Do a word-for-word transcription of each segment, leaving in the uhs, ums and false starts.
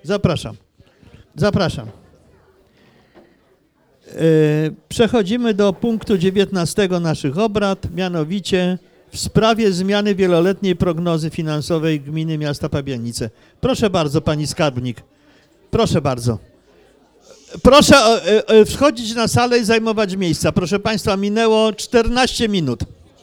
Zapraszam. Zapraszam. Przechodzimy do punktu dziewiętnastego naszych obrad, mianowicie w sprawie zmiany wieloletniej prognozy finansowej gminy miasta Pabianice. Proszę bardzo, pani skarbnik. Proszę bardzo. Proszę wchodzić na salę i zajmować miejsca. Proszę państwa, minęło czternaście minut.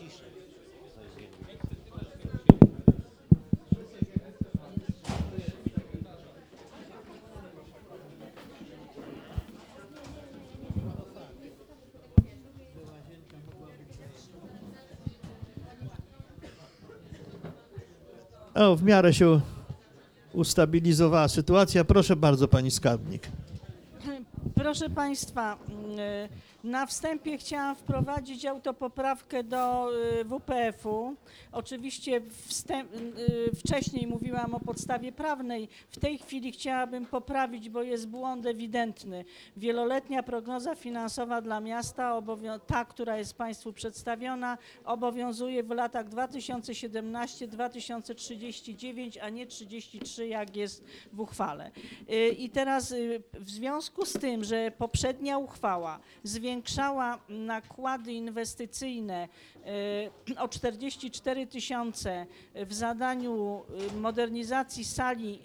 O, w miarę się ustabilizowała sytuacja. Proszę bardzo, pani skarbnik. Proszę państwa, na wstępie chciałam wprowadzić autopoprawkę do W P F-u. Oczywiście wstęp, wcześniej mówiłam o podstawie prawnej. W tej chwili chciałabym poprawić, bo jest błąd ewidentny. Wieloletnia prognoza finansowa dla miasta, ta, która jest państwu przedstawiona, obowiązuje w latach dwa tysiące siedemnastym do dwa tysiące trzydziestego dziewiątego, a nie trzydzieści trzy, jak jest w uchwale. I teraz w związku z tym, że poprzednia uchwała zwiększała nakłady inwestycyjne o czterdzieści cztery tysiące w zadaniu modernizacji sali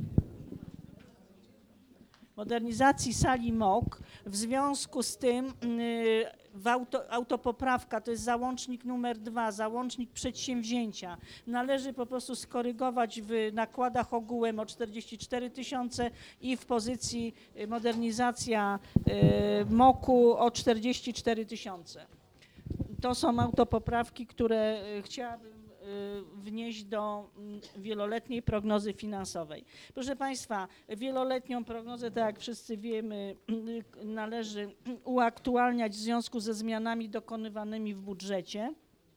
modernizacji sali M O K. W związku z tym w auto, autopoprawka, to jest załącznik numer dwa, załącznik przedsięwzięcia. Należy po prostu skorygować w nakładach ogółem o czterdzieści cztery tysiące i w pozycji modernizacja M O K-u o czterdzieści cztery tysiące. To są autopoprawki, które chciałabym wnieść do wieloletniej prognozy finansowej. Proszę państwa, wieloletnią prognozę, tak jak wszyscy wiemy, należy uaktualniać w związku ze zmianami dokonywanymi w budżecie.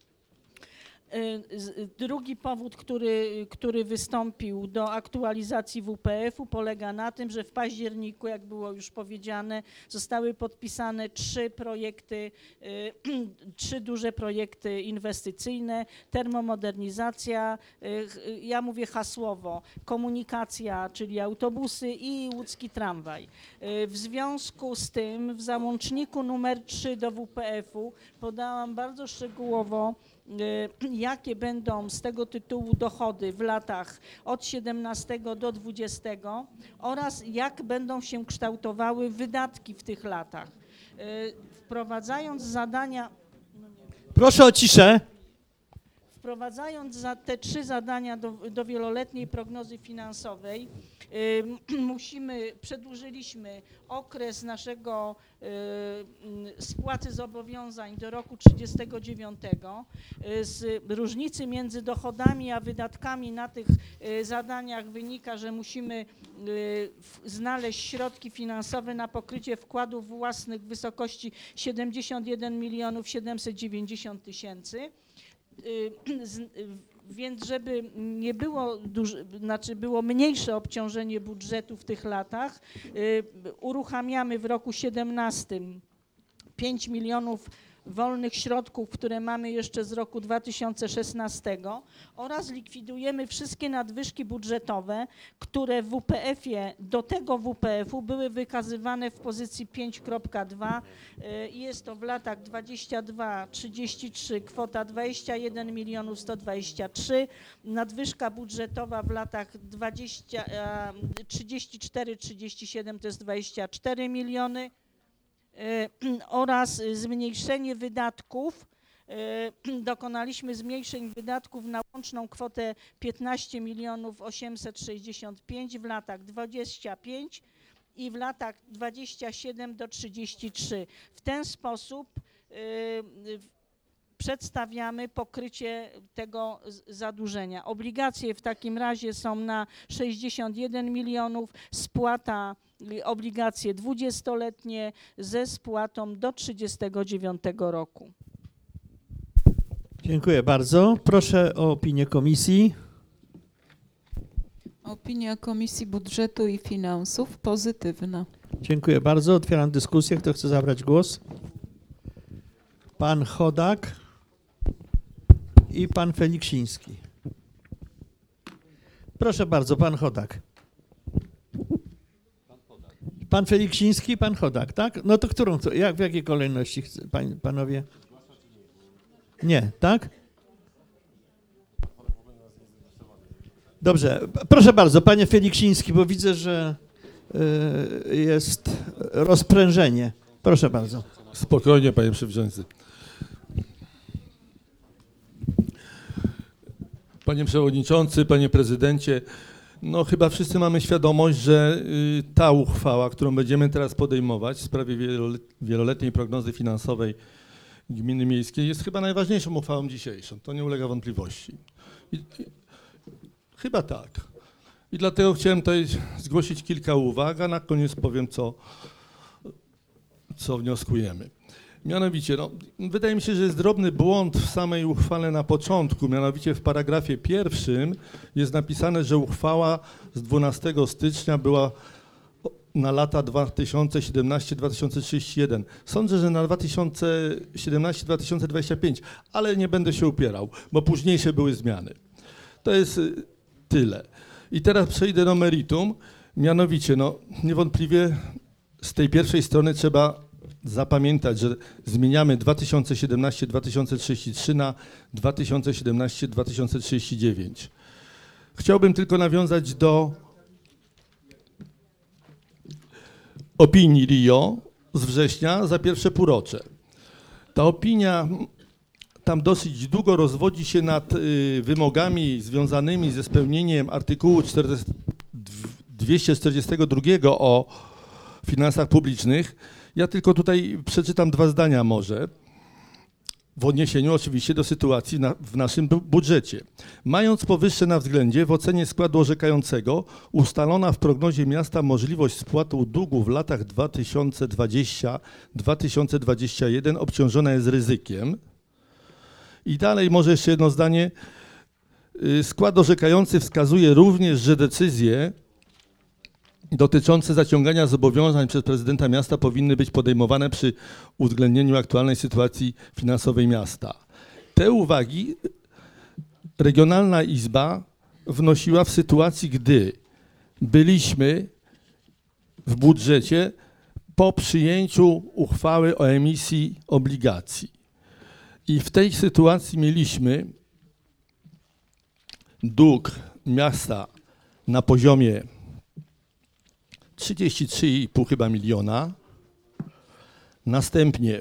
Drugi powód, który, który wystąpił do aktualizacji W P F-u, polega na tym, że w październiku, jak było już powiedziane, zostały podpisane trzy projekty, trzy duże projekty inwestycyjne, termomodernizacja, ja mówię hasłowo, komunikacja, czyli autobusy i łódzki tramwaj. W związku z tym w załączniku numer trzy do W P F-u podałam bardzo szczegółowo, jakie będą z tego tytułu dochody w latach od siedemnastego do dwudziestego oraz jak będą się kształtowały wydatki w tych latach. Wprowadzając zadania... Proszę o ciszę. Wprowadzając za te trzy zadania do, do wieloletniej prognozy finansowej, y, musimy, przedłużyliśmy okres naszego y, spłaty zobowiązań do roku trzydziestego dziewiątego. Y, z różnicy między dochodami a wydatkami na tych y, zadaniach wynika, że musimy y, w, znaleźć środki finansowe na pokrycie wkładów własnych w wysokości siedemdziesiąt jeden milionów siedemset dziewięćdziesiąt tysięcy. Więc żeby nie było duże, znaczy było mniejsze obciążenie budżetu w tych latach, uruchamiamy w roku siedemnastym pięć milionów wolnych środków, które mamy jeszcze z roku dwa tysiące szesnastego oraz likwidujemy wszystkie nadwyżki budżetowe, które w W P F-ie, do tego W P F-u były wykazywane w pozycji pięć kropka dwa i jest to w latach dwadzieścia dwa trzydzieści trzy kwota dwadzieścia jeden milionów sto dwadzieścia trzy, nadwyżka budżetowa w latach dwadzieścia, trzydzieści cztery trzydzieści siedem to jest dwadzieścia cztery miliony. Oraz zmniejszenie wydatków. Dokonaliśmy zmniejszeń wydatków na łączną kwotę piętnaście milionów osiemset sześćdziesiąt pięć w latach dwadzieścia pięć i w latach dwadzieścia siedem do trzydziestu trzech. W ten sposób przedstawiamy pokrycie tego zadłużenia. Obligacje w takim razie są na sześćdziesiąt jeden milionów, spłata obligacje dwudziestoletnie ze spłatą do trzydziestego dziewiątego roku. Dziękuję bardzo. Proszę o opinię komisji. Opinia Komisji Budżetu i Finansów pozytywna. Dziękuję bardzo. Otwieram dyskusję. Kto chce zabrać głos? Pan Chodak i pan Feliksiński. Proszę bardzo, pan Chodak. Pan Feliksiński i pan Chodak, tak? No to którą, to, jak, w jakiej kolejności chce, pań, panowie? Nie, tak? Dobrze, proszę bardzo, panie Feliksiński, bo widzę, że y, jest rozprężenie. Proszę bardzo. Spokojnie, panie przewodniczący. Panie przewodniczący, panie prezydencie, no chyba wszyscy mamy świadomość, że y, ta uchwała, którą będziemy teraz podejmować w sprawie wielolet- wieloletniej prognozy finansowej gminy miejskiej jest chyba najważniejszą uchwałą dzisiejszą. To nie ulega wątpliwości. I, i, chyba tak. I dlatego chciałem tutaj zgłosić kilka uwag, a na koniec powiem, co, co wnioskujemy. Mianowicie, no, wydaje mi się, że jest drobny błąd w samej uchwale na początku, mianowicie w paragrafie pierwszym jest napisane, że uchwała z dwunastego stycznia była na lata dwa tysiące siedemnaście do dwa tysiące trzydzieści jeden. Sądzę, że na dwa tysiące siedemnaście do dwa tysiące dwadzieścia pięć, ale nie będę się upierał, bo późniejsze były zmiany. To jest y, tyle. I teraz przejdę do meritum, mianowicie, no, niewątpliwie z tej pierwszej strony trzeba zapamiętać, że zmieniamy dwa tysiące siedemnaście do dwa tysiące trzydzieści trzy na dwa tysiące siedemnaście do dwa tysiące trzydzieści dziewięć. Chciałbym tylko nawiązać do opinii R I O z września za pierwsze półrocze. Ta opinia tam dosyć długo rozwodzi się nad y, wymogami związanymi ze spełnieniem artykułu dwieście czterdzieści dwa o finansach publicznych. Ja tylko tutaj przeczytam dwa zdania może, w odniesieniu oczywiście do sytuacji na, w naszym bu- budżecie. Mając powyższe na względzie, w ocenie składu orzekającego ustalona w prognozie miasta możliwość spłaty długu w latach dwa tysiące dwudziestym do dwa tysiące dwudziestego pierwszego obciążona jest ryzykiem. I dalej może jeszcze jedno zdanie. Y, Skład orzekający wskazuje również, że decyzje dotyczące zaciągania zobowiązań przez prezydenta miasta powinny być podejmowane przy uwzględnieniu aktualnej sytuacji finansowej miasta. Te uwagi Regionalna Izba wnosiła w sytuacji, gdy byliśmy w budżecie po przyjęciu uchwały o emisji obligacji. I w tej sytuacji mieliśmy dług miasta na poziomie trzydzieści trzy i pół chyba miliona. Następnie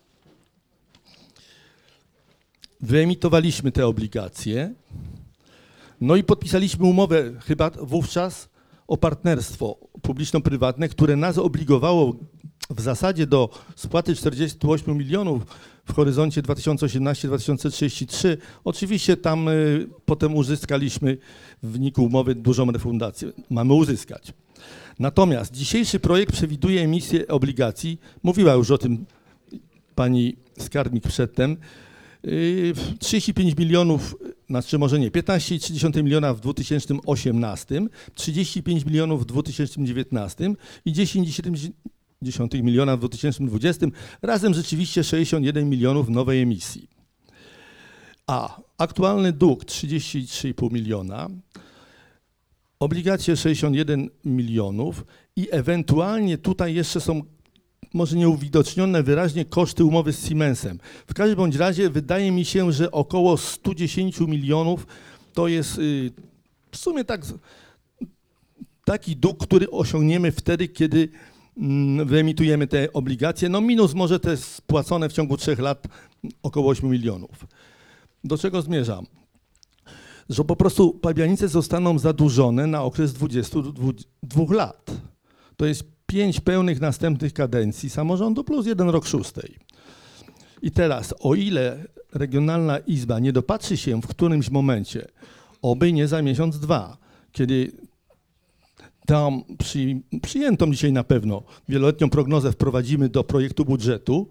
wyemitowaliśmy te obligacje. No i podpisaliśmy umowę chyba wówczas o partnerstwo publiczno-prywatne, które nas obligowało w zasadzie do spłaty czterdziestu ośmiu milionów w horyzoncie dwa tysiące osiemnasty do dwa tysiące trzydziestego trzeciego. Oczywiście tam y, potem uzyskaliśmy w wyniku umowy dużą refundację. Mamy uzyskać. Natomiast dzisiejszy projekt przewiduje emisję obligacji, mówiła już o tym pani skarbnik przedtem, yy, trzydzieści pięć milionów, znaczy może nie, piętnaście przecinek trzy miliona w dwa tysiące osiemnastym, trzydzieści pięć milionów w dwa tysiące dziewiętnastym i dziesięć przecinek siedem miliona w dwa tysiące dwudziestym, razem rzeczywiście sześćdziesiąt jeden milionów nowej emisji. A aktualny dług trzydzieści trzy i pół miliona, obligacje sześćdziesiąt jeden milionów i ewentualnie tutaj jeszcze są może nieuwidocznione wyraźnie koszty umowy z Siemensem. W każdym bądź razie wydaje mi się, że około sto dziesięć milionów to jest y, w sumie tak, taki dług, który osiągniemy wtedy, kiedy mm, wyemitujemy te obligacje. No minus może te spłacone w ciągu trzech lat około ośmiu milionów. Do czego zmierzam? Że po prostu Pabianice zostaną zadłużone na okres dwudziestu dwóch lat. To jest pięć pełnych następnych kadencji samorządu plus jeden rok szóstej. I teraz, o ile Regionalna Izba nie dopatrzy się w którymś momencie, oby nie za miesiąc, dwa, kiedy tam przy, przyjętą dzisiaj na pewno wieloletnią prognozę wprowadzimy do projektu budżetu,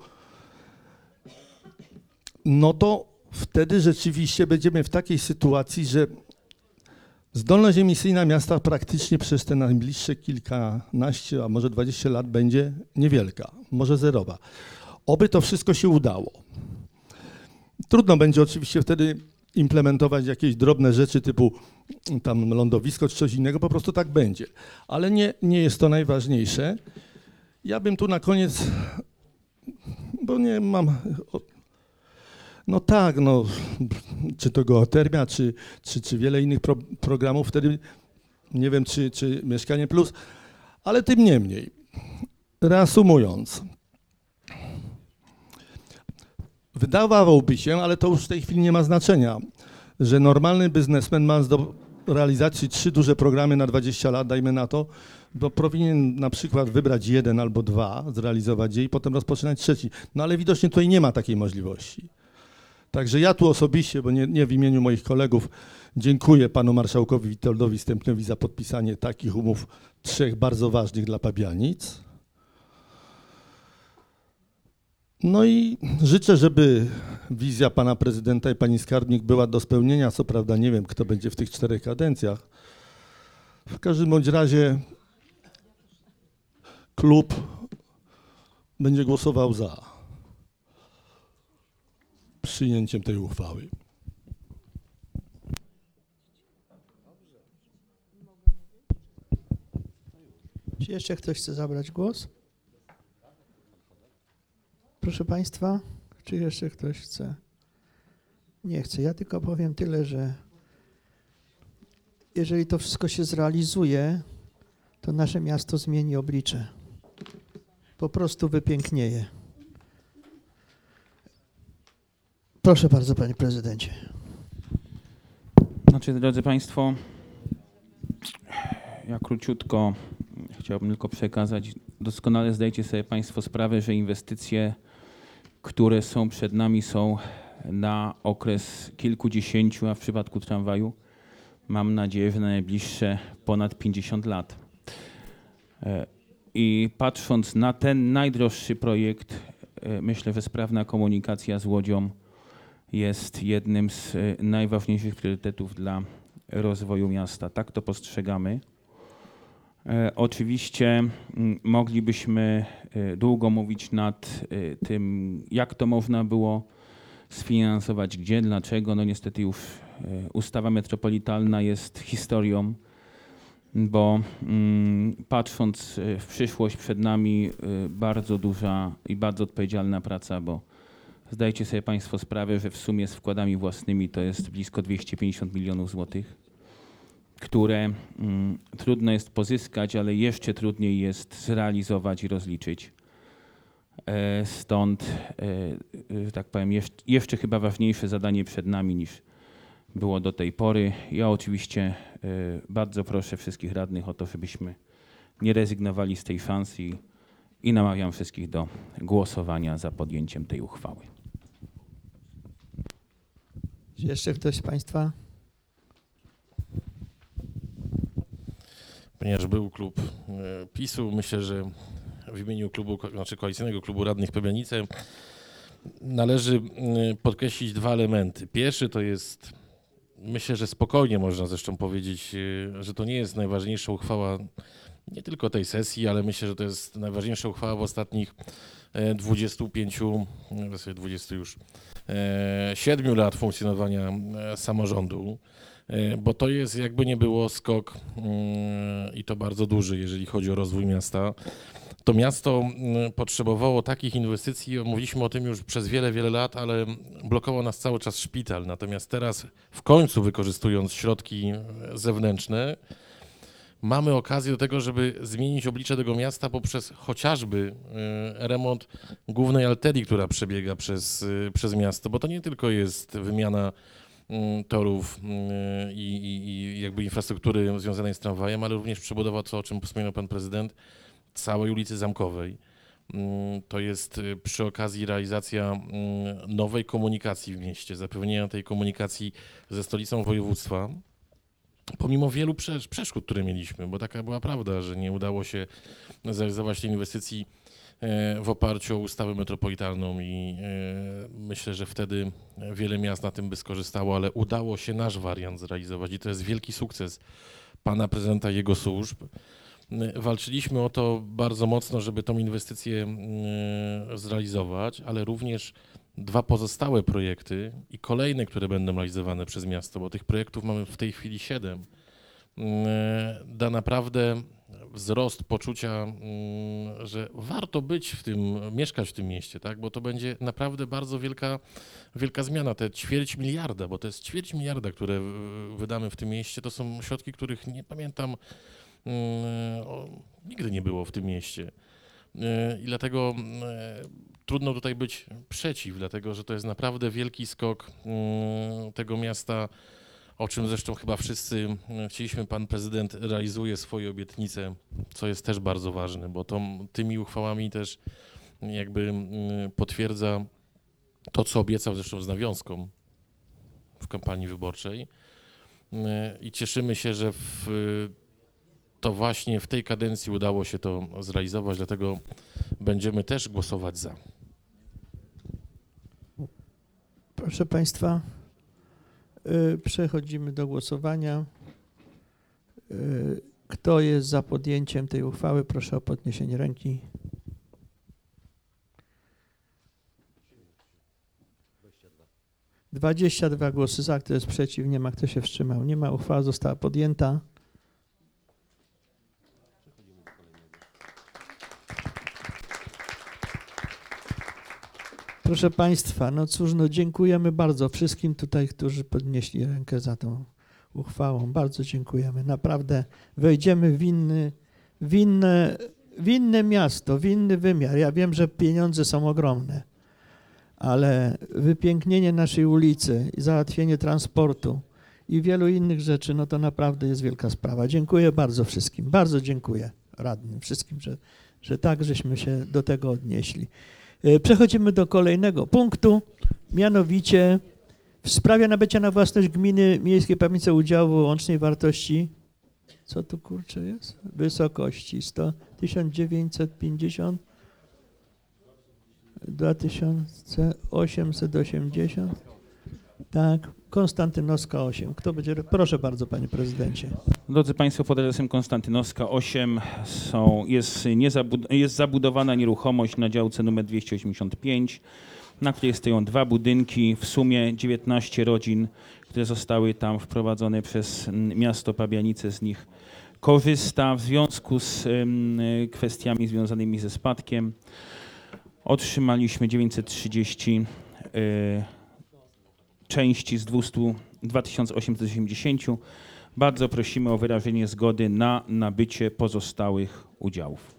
no to wtedy rzeczywiście będziemy w takiej sytuacji, że zdolność emisyjna miasta praktycznie przez te najbliższe kilkanaście, a może dwadzieścia lat będzie niewielka, może zerowa. Oby to wszystko się udało. Trudno będzie oczywiście wtedy implementować jakieś drobne rzeczy typu tam lądowisko czy coś innego, po prostu tak będzie. Ale nie, nie jest to najważniejsze. Ja bym tu na koniec, bo nie mam, no tak, no, czy to geotermia, czy, czy, czy wiele innych pro, programów, wtedy nie wiem, czy, czy Mieszkanie Plus, ale tym niemniej, reasumując, wydawałoby się, ale to już w tej chwili nie ma znaczenia, że normalny biznesmen ma do realizacji trzy duże programy na dwadzieścia lat, dajmy na to, bo powinien na przykład wybrać jeden albo dwa, zrealizować je i potem rozpoczynać trzeci. No ale widocznie tutaj nie ma takiej możliwości. Także ja tu osobiście, bo nie, nie w imieniu moich kolegów, dziękuję panu marszałkowi Witoldowi Stępniowi za podpisanie takich umów, trzech bardzo ważnych dla Pabianic. No i życzę, żeby wizja pana prezydenta i pani skarbnik była do spełnienia. Co prawda nie wiem, kto będzie w tych czterech kadencjach. W każdym bądź razie klub będzie głosował za przyjęciem tej uchwały. Czy jeszcze ktoś chce zabrać głos? Proszę Państwa, czy jeszcze ktoś chce? Nie chce. Ja tylko powiem tyle, że jeżeli to wszystko się zrealizuje, to nasze miasto zmieni oblicze. Po prostu wypięknieje. Proszę bardzo, panie prezydencie. Znaczy, drodzy Państwo, ja króciutko chciałbym tylko przekazać. Doskonale zdajecie sobie Państwo sprawę, że inwestycje, które są przed nami, są na okres kilkudziesięciu, a w przypadku tramwaju mam nadzieję, że na najbliższe ponad pięćdziesiąt lat. I patrząc na ten najdroższy projekt, myślę, że sprawna komunikacja z Łodzią jest jednym z najważniejszych priorytetów dla rozwoju miasta. Tak to postrzegamy. E, oczywiście m, moglibyśmy e, długo mówić nad e, tym, jak to można było sfinansować, gdzie, dlaczego. No niestety już e, ustawa metropolitalna jest historią, bo m, patrząc e, w przyszłość przed nami e, bardzo duża i bardzo odpowiedzialna praca, bo zdajcie sobie Państwo sprawę, że w sumie z wkładami własnymi to jest blisko dwieście pięćdziesiąt milionów złotych, które mm, trudno jest pozyskać, ale jeszcze trudniej jest zrealizować i rozliczyć. E, stąd, e, że tak powiem, jeszcze, jeszcze chyba ważniejsze zadanie przed nami niż było do tej pory. Ja oczywiście e, bardzo proszę wszystkich radnych o to, żebyśmy nie rezygnowali z tej szansy i, i namawiam wszystkich do głosowania za podjęciem tej uchwały. Czy jeszcze ktoś z Państwa? Ponieważ był klub PiSu, myślę, że w imieniu klubu, znaczy koalicyjnego klubu radnych Pabianice należy podkreślić dwa elementy. Pierwszy to jest, myślę, że spokojnie można zresztą powiedzieć, że to nie jest najważniejsza uchwała nie tylko tej sesji, ale myślę, że to jest najważniejsza uchwała w ostatnich dwudziestu pięciu, właściwie dwudziestu już siedmiu lat funkcjonowania samorządu. Bo to jest, jakby nie było, skok i to bardzo duży, jeżeli chodzi o rozwój miasta. To miasto potrzebowało takich inwestycji, mówiliśmy o tym już przez wiele, wiele lat, ale blokował nas cały czas szpital. Natomiast teraz, w końcu wykorzystując środki zewnętrzne, mamy okazję do tego, żeby zmienić oblicze tego miasta poprzez chociażby remont głównej arterii, która przebiega przez, przez miasto, bo to nie tylko jest wymiana torów i, i, i jakby infrastruktury związanej z tramwajem, ale również przebudowa, to o czym wspominał pan prezydent, całej ulicy Zamkowej. To jest przy okazji realizacja nowej komunikacji w mieście, zapewnienia tej komunikacji ze stolicą województwa, pomimo wielu przeszkód, które mieliśmy, bo taka była prawda, że nie udało się zrealizować tej inwestycji w oparciu o ustawę metropolitalną i myślę, że wtedy wiele miast na tym by skorzystało, ale udało się nasz wariant zrealizować i to jest wielki sukces pana prezydenta i jego służb. Walczyliśmy o to bardzo mocno, żeby tą inwestycję zrealizować, ale również dwa pozostałe projekty i kolejne, które będą realizowane przez miasto, bo tych projektów mamy w tej chwili siedem, da naprawdę wzrost poczucia, mm, że warto być w tym, mieszkać w tym mieście, tak? Bo to będzie naprawdę bardzo wielka, wielka zmiana. Te ćwierć miliarda, bo to jest ćwierć miliarda, które y, wydamy w tym mieście, to są środki, których nie pamiętam, y, o, nigdy nie było w tym mieście. Y, I dlatego y, trudno tutaj być przeciw, dlatego że to jest naprawdę wielki skok y, tego miasta, o czym zresztą chyba wszyscy chcieliśmy. Pan prezydent realizuje swoje obietnice, co jest też bardzo ważne, bo to, tymi uchwałami też jakby potwierdza to, co obiecał zresztą z nawiązką w kampanii wyborczej. I cieszymy się, że w, to właśnie w tej kadencji udało się to zrealizować, dlatego będziemy też głosować za. Proszę Państwa, y, przechodzimy do głosowania. Y, Kto jest za podjęciem tej uchwały? Proszę o podniesienie ręki. dwadzieścia dwa głosy za, kto jest przeciw, nie ma, kto się wstrzymał. Nie ma, uchwała została podjęta. Proszę Państwa, no cóż, no dziękujemy bardzo wszystkim tutaj, którzy podnieśli rękę za tą uchwałą. Bardzo dziękujemy. Naprawdę wejdziemy w, inny, w, inne, w inne miasto, w inny wymiar. Ja wiem, że pieniądze są ogromne, ale wypięknienie naszej ulicy i załatwienie transportu i wielu innych rzeczy, no to naprawdę jest wielka sprawa. Dziękuję bardzo wszystkim. Bardzo dziękuję radnym wszystkim, że, że tak żeśmy się do tego odnieśli. Przechodzimy do kolejnego punktu, mianowicie w sprawie nabycia na własność gminy miejskiej pamięci udziału o łącznej wartości, co tu kurczę jest? Wysokości sto, tysiąc dziewięćset pięćdziesiąt, dwa tysiące osiemset osiemdziesiąt, tak, Konstantynowska osiem. Kto będzie? Proszę bardzo, panie prezydencie. Drodzy Państwo, pod adresem Konstantynowska osiem są, jest, niezabud- jest zabudowana nieruchomość na działce numer dwieście osiemdziesiąt pięć, na której stoją dwa budynki, w sumie dziewiętnaście rodzin, które zostały tam wprowadzone przez mm, miasto Pabianice, z nich korzysta. W związku z ym, kwestiami związanymi ze spadkiem otrzymaliśmy dziewięćset trzydzieści y, części z dwieście, dwa tysiące osiemset osiemdziesiąt. Bardzo prosimy o wyrażenie zgody na nabycie pozostałych udziałów.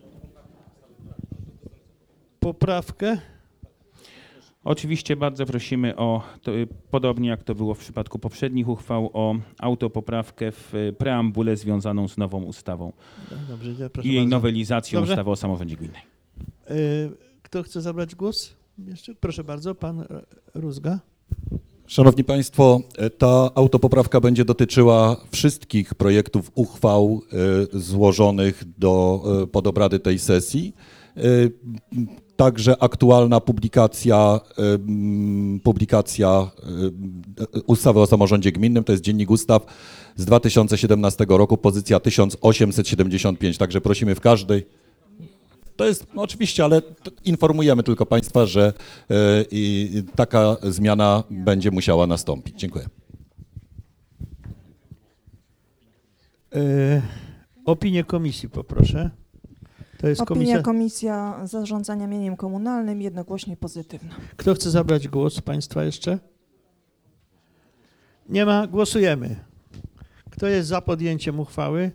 Poprawkę. Oczywiście bardzo prosimy o, to, podobnie jak to było w przypadku poprzednich uchwał, o autopoprawkę w preambule związaną z nową ustawą Dobrze, ja proszę i jej bardzo. nowelizacją Dobrze. ustawy o samorządzie gminnej. Y, Kto chce zabrać głos? Jeszcze? Proszę bardzo, pan Rózga. Szanowni Państwo, ta autopoprawka będzie dotyczyła wszystkich projektów uchwał e, złożonych do, e, pod obrady tej sesji. E, Także aktualna publikacja, e, m, publikacja e, ustawy o samorządzie gminnym, to jest Dziennik Ustaw z dwa tysiące siedemnastego roku, pozycja tysiąc osiemset siedemdziesiąt pięć. Także prosimy w każdej. To jest no oczywiście, ale t- informujemy tylko Państwa, że e, i taka zmiana będzie musiała nastąpić. Dziękuję. Y, Opinię komisji poproszę. To jest Opinia komisja. Komisja Zarządzania Mieniem Komunalnym jednogłośnie pozytywna. Kto chce zabrać głos z Państwa jeszcze? Nie ma? Głosujemy. Kto jest za podjęciem uchwały?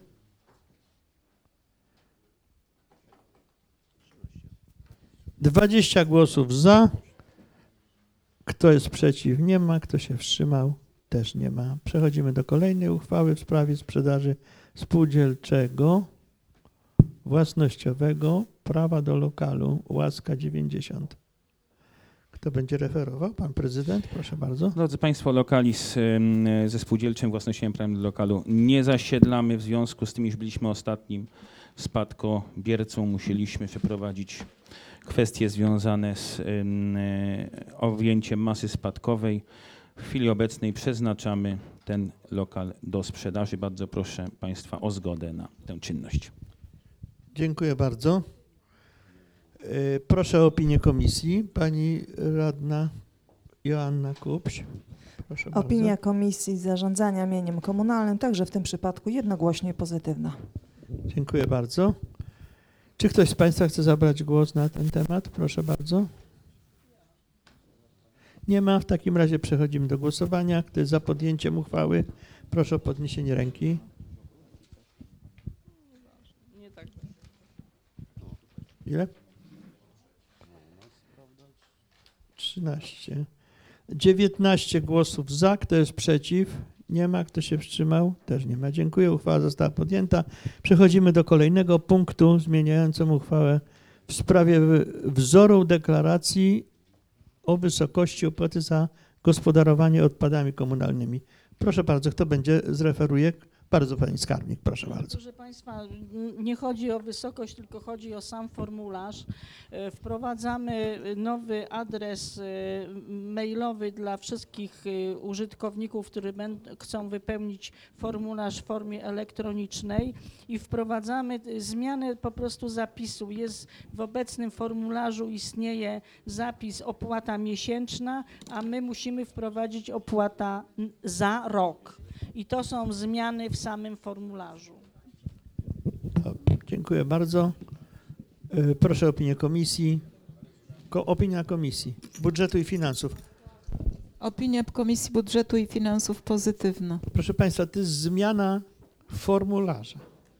dwadzieścia głosów za. Kto jest przeciw? Nie ma. Kto się wstrzymał? Też nie ma. Przechodzimy do kolejnej uchwały w sprawie sprzedaży spółdzielczego własnościowego prawa do lokalu Łaska dziewięćdziesiąt. Kto będzie referował? Pan prezydent, proszę bardzo. Drodzy Państwo, lokali z, ym, ze spółdzielczym własnościowym prawem do lokalu nie zasiedlamy. W związku z tym, iż byliśmy ostatnim spadkobiercą, musieliśmy przeprowadzić kwestie związane z ym, y, objęciem masy spadkowej. W chwili obecnej przeznaczamy ten lokal do sprzedaży. Bardzo proszę Państwa o zgodę na tę czynność. Dziękuję bardzo. Y, Proszę o opinię komisji. Pani radna Joanna Kupś. Proszę Opinia bardzo. Komisji Zarządzania Mieniem Komunalnym także w tym przypadku jednogłośnie pozytywna. Dziękuję bardzo. Czy ktoś z Państwa chce zabrać głos na ten temat? Proszę bardzo. Nie ma. W takim razie przechodzimy do głosowania. Kto jest za podjęciem uchwały? Proszę o podniesienie ręki. Ile? trzynaście. dziewiętnaście głosów za. Kto jest przeciw? Nie ma. Kto się wstrzymał? Też nie ma. Dziękuję. Uchwała została podjęta. Przechodzimy do kolejnego punktu zmieniającą uchwałę w sprawie wzoru deklaracji o wysokości opłaty za gospodarowanie odpadami komunalnymi. Proszę bardzo, kto będzie zreferuje? Bardzo pani skarbnik, proszę bardzo. Proszę Państwa, nie chodzi o wysokość, tylko chodzi o sam formularz. E, Wprowadzamy nowy adres e, mailowy dla wszystkich e, użytkowników, którzy będ- chcą wypełnić formularz w formie elektronicznej i wprowadzamy e, zmianę po prostu zapisu. Jest w obecnym formularzu istnieje zapis opłata miesięczna, a my musimy wprowadzić opłata n- za rok. I to są zmiany w samym formularzu. Dobrze, dziękuję bardzo. E, Proszę o opinię komisji. Ko- opinia komisji budżetu i finansów. Opinia Komisji Budżetu i Finansów pozytywna. Proszę Państwa, to jest zmiana formularza.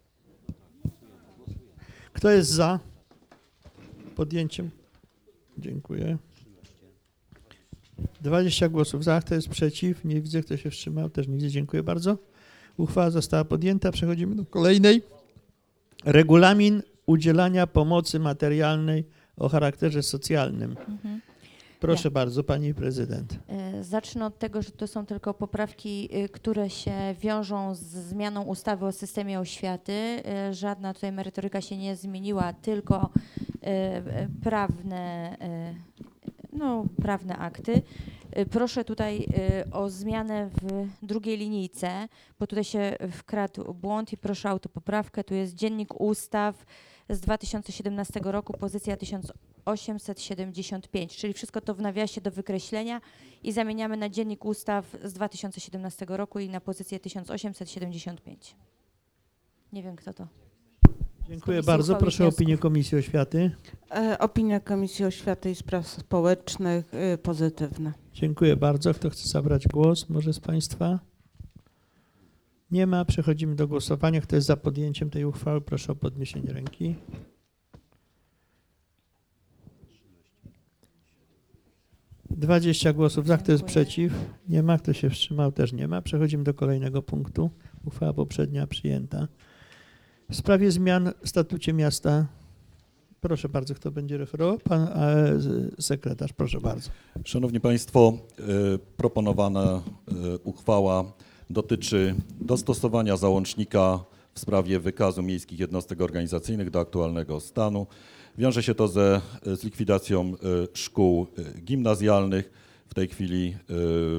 Kto jest za podjęciem? Dziękuję. dwadzieścia głosów za, kto jest przeciw? Nie widzę, kto się wstrzymał, też nie widzę, dziękuję bardzo. Uchwała została podjęta, przechodzimy do kolejnej. Regulamin udzielania pomocy materialnej o charakterze socjalnym. Mhm. Proszę bardzo, pani prezydent. E, Zacznę od tego, że to są tylko poprawki, y, które się wiążą z zmianą ustawy o systemie oświaty. E, Żadna tutaj merytoryka się nie zmieniła, tylko e, e, prawne, e, no, prawne akty. E, Proszę tutaj e, o zmianę w drugiej linijce, bo tutaj się wkradł błąd i proszę o autopoprawkę. Tu jest Dziennik Ustaw z dwa tysiące siedemnastego roku, pozycja tysiąc osiemset siedemdziesiąt pięć, czyli wszystko to w nawiasie do wykreślenia i zamieniamy na Dziennik Ustaw z dwa tysiące siedemnastego roku i na pozycję tysiąc osiemset siedemdziesiąt pięć. Nie wiem, kto to. Dziękuję Komisji bardzo, uchwały proszę o wniosków. opinię Komisji Oświaty. E, Opinia Komisji Oświaty i Spraw Społecznych y, pozytywna. Dziękuję bardzo. Kto chce zabrać głos? Może z Państwa? Nie ma. Przechodzimy do głosowania. Kto jest za podjęciem tej uchwały? Proszę o podniesienie ręki. dwadzieścia głosów za. Kto jest Dziękuję. przeciw? Nie ma. Kto się wstrzymał? Też nie ma. Przechodzimy do kolejnego punktu. Uchwała poprzednia przyjęta. W sprawie zmian w statucie miasta. Proszę bardzo, kto będzie referował? Pan e, z- sekretarz, proszę bardzo. Szanowni Państwo, e, proponowana e, uchwała dotyczy dostosowania załącznika w sprawie wykazu miejskich jednostek organizacyjnych do aktualnego stanu. Wiąże się to ze, z likwidacją e, szkół e, gimnazjalnych. W tej chwili e,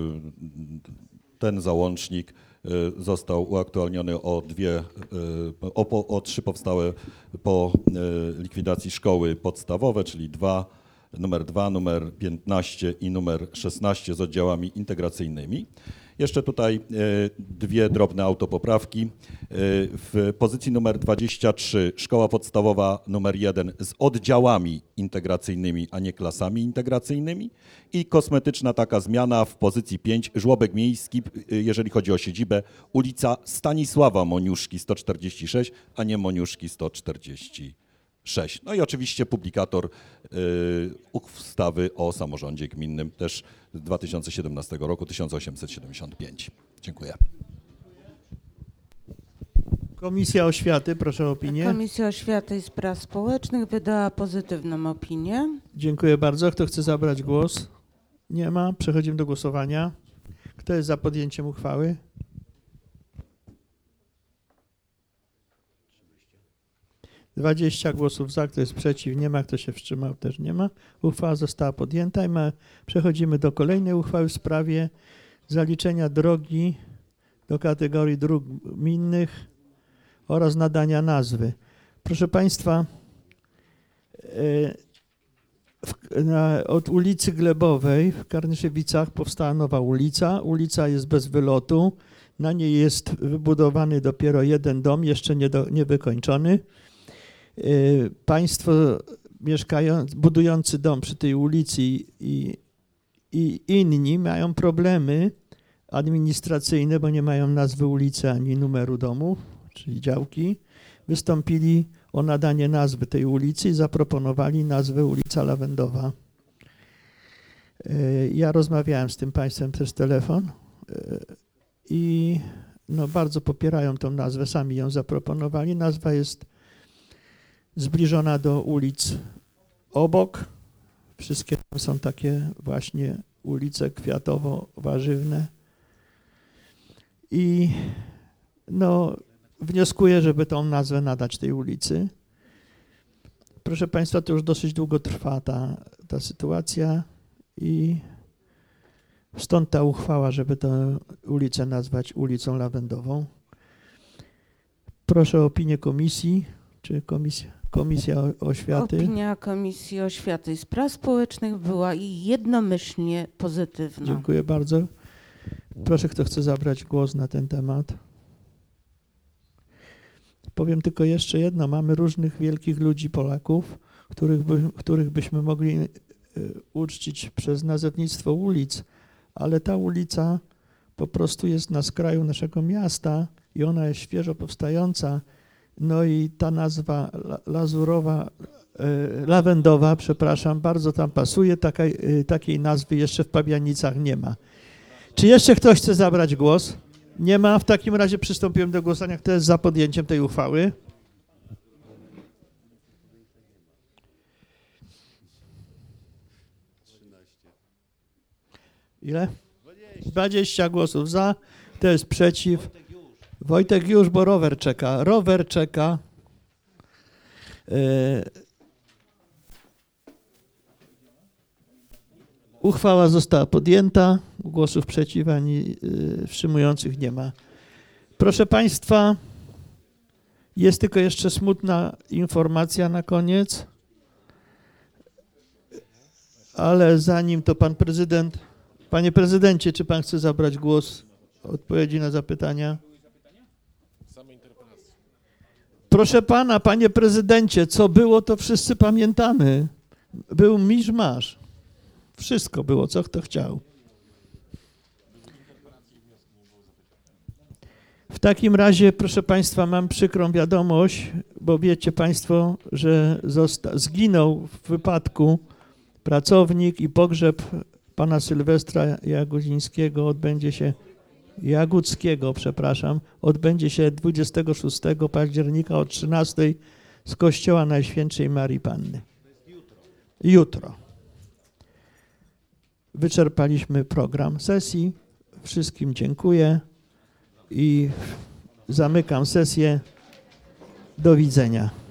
ten załącznik e, został uaktualniony o dwie, e, o, po- o trzy powstałe po e, likwidacji szkoły podstawowe, czyli dwa, numer dwa, numer piętnaście i numer szesnaście z oddziałami integracyjnymi. Jeszcze tutaj e, dwie drobne autopoprawki. E, W pozycji numer dwadzieścia trzy szkoła podstawowa numer jeden z oddziałami integracyjnymi, a nie klasami integracyjnymi. I kosmetyczna taka zmiana w pozycji pięć żłobek miejski, e, jeżeli chodzi o siedzibę, ulica Stanisława Moniuszki sto czterdzieści sześć, a nie Moniuszki sto czterdzieści sześć. No i oczywiście publikator y, ustawy o samorządzie gminnym też z dwa tysiące siedemnastego roku tysiąc osiemset siedemdziesiąt pięć. Dziękuję. Komisja Oświaty, proszę o opinię. Komisja Oświaty i Spraw Społecznych wydała pozytywną opinię. Dziękuję bardzo. Kto chce zabrać głos? Nie ma. Przechodzimy do głosowania. Kto jest za podjęciem uchwały? dwadzieścia głosów za, kto jest przeciw, nie ma, kto się wstrzymał, też nie ma. Uchwała została podjęta i ma, przechodzimy do kolejnej uchwały w sprawie zaliczenia drogi do kategorii dróg gminnych oraz nadania nazwy. Proszę Państwa, e, w, na, od ulicy Glebowej w Karnyszewicach powstała nowa ulica. Ulica jest bez wylotu. Na niej jest wybudowany dopiero jeden dom, jeszcze nie do, niewykończony. Y, Państwo mieszkający, budujący dom przy tej ulicy i, i inni mają problemy administracyjne, bo nie mają nazwy ulicy ani numeru domu, czyli działki. Wystąpili o nadanie nazwy tej ulicy i zaproponowali nazwę ulica Lawendowa. Ja rozmawiałem z tym państwem przez telefon i no bardzo popierają tą nazwę, sami ją zaproponowali. Nazwa jest zbliżona do ulic obok. Wszystkie tam są takie właśnie ulice kwiatowo-warzywne. I no, wnioskuję, żeby tą nazwę nadać tej ulicy. Proszę Państwa, to już dosyć długo trwa ta, ta sytuacja i stąd ta uchwała, żeby tę ulicę nazwać ulicą Lawendową. Proszę o opinię komisji, czy komisja, komisja oświaty. Opinia Komisji Oświaty i Spraw Społecznych była jednomyślnie pozytywna. Dziękuję bardzo. Proszę, kto chce zabrać głos na ten temat. Powiem tylko jeszcze jedno. Mamy różnych wielkich ludzi, Polaków, których, by, których byśmy mogli y, uczcić przez nazewnictwo ulic, ale ta ulica po prostu jest na skraju naszego miasta i ona jest świeżo powstająca. No i ta nazwa lazurowa, y, lawendowa, przepraszam, bardzo tam pasuje. Taka, y, takiej nazwy jeszcze w Pabianicach nie ma. Czy jeszcze ktoś chce zabrać głos? Nie ma. W takim razie przystąpiłem do głosowania. Kto jest za podjęciem tej uchwały? Ile? dwadzieścia głosów za. Kto jest przeciw? Wojtek już, bo rower czeka. Rower czeka. Yy. Uchwała została podjęta. Głosów przeciw ani yy, wstrzymujących nie ma. Proszę Państwa, jest tylko jeszcze smutna informacja na koniec. Ale zanim to pan prezydent. Panie prezydencie, czy pan chce zabrać głos? Odpowiedzi na zapytania? Proszę pana, panie prezydencie, co było, to wszyscy pamiętamy. Był miszmasz. Wszystko było, co kto chciał. W takim razie, proszę państwa, mam przykrą wiadomość, bo wiecie państwo, że zosta- zginął w wypadku pracownik i pogrzeb pana Sylwestra Jagudzińskiego odbędzie się, Jagudzkiego, przepraszam, odbędzie się dwudziestego szóstego października o trzynastej z kościoła Najświętszej Marii Panny. Jutro. Wyczerpaliśmy program sesji. Wszystkim dziękuję i zamykam sesję. Do widzenia.